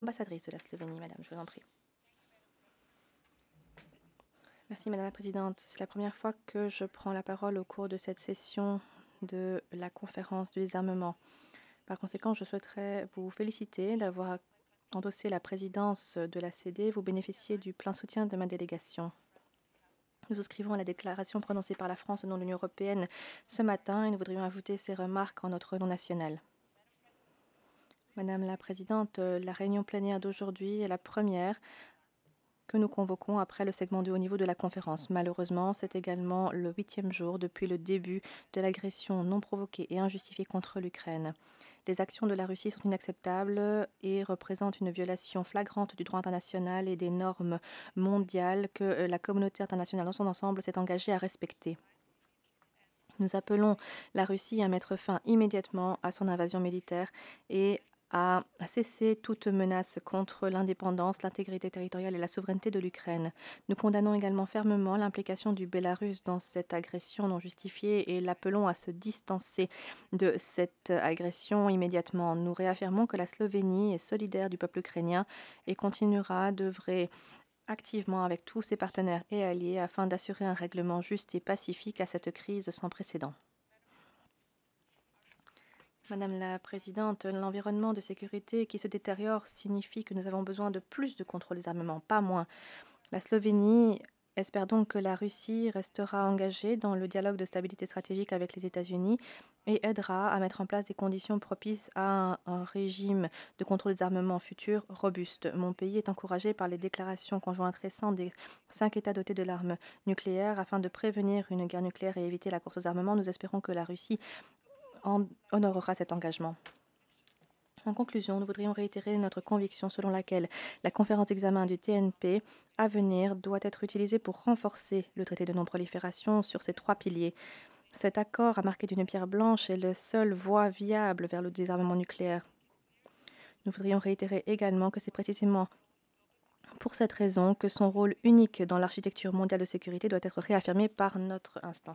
Ambassadrice de la Slovénie, madame, je vous en prie. Merci, madame la présidente. C'est la première fois que je prends la parole au cours de cette session de la conférence du désarmement. Par conséquent, je souhaiterais vous féliciter d'avoir endossé la présidence de la CD. Vous bénéficiez du plein soutien de ma délégation. Nous souscrivons à la déclaration prononcée par la France au nom de l'Union européenne ce matin et nous voudrions ajouter ces remarques en notre nom national. Madame la présidente, la réunion plénière d'aujourd'hui est la première que nous convoquons après le segment de haut niveau de la conférence. Malheureusement, c'est également le 8e jour depuis le début de l'agression non provoquée et injustifiée contre l'Ukraine. Les actions de la Russie sont inacceptables et représentent une violation flagrante du droit international et des normes mondiales que la communauté internationale dans son ensemble s'est engagée à respecter. Nous appelons la Russie à mettre fin immédiatement à son invasion militaire et à cesser toute menace contre l'indépendance, l'intégrité territoriale et la souveraineté de l'Ukraine. Nous condamnons également fermement l'implication du Bélarus dans cette agression non justifiée et l'appelons à se distancer de cette agression immédiatement. Nous réaffirmons que la Slovénie est solidaire du peuple ukrainien et continuera d'œuvrer activement avec tous ses partenaires et alliés afin d'assurer un règlement juste et pacifique à cette crise sans précédent. Madame la présidente, l'environnement de sécurité qui se détériore signifie que nous avons besoin de plus de contrôle des armements, pas moins. La Slovénie espère donc que la Russie restera engagée dans le dialogue de stabilité stratégique avec les États-Unis et aidera à mettre en place des conditions propices à un régime de contrôle des armements futur robuste. Mon pays est encouragé par les déclarations conjointes récentes des 5 États dotés de l'arme nucléaire afin de prévenir une guerre nucléaire et éviter la course aux armements. Nous espérons que la Russie honorera cet engagement. En conclusion, nous voudrions réitérer notre conviction selon laquelle la conférence d'examen du TNP à venir doit être utilisée pour renforcer le traité de non-prolifération sur ces 3 piliers. Cet accord à marquer d'une pierre blanche est la seule voie viable vers le désarmement nucléaire. Nous voudrions réitérer également que c'est précisément pour cette raison que son rôle unique dans l'architecture mondiale de sécurité doit être réaffirmé par notre instance.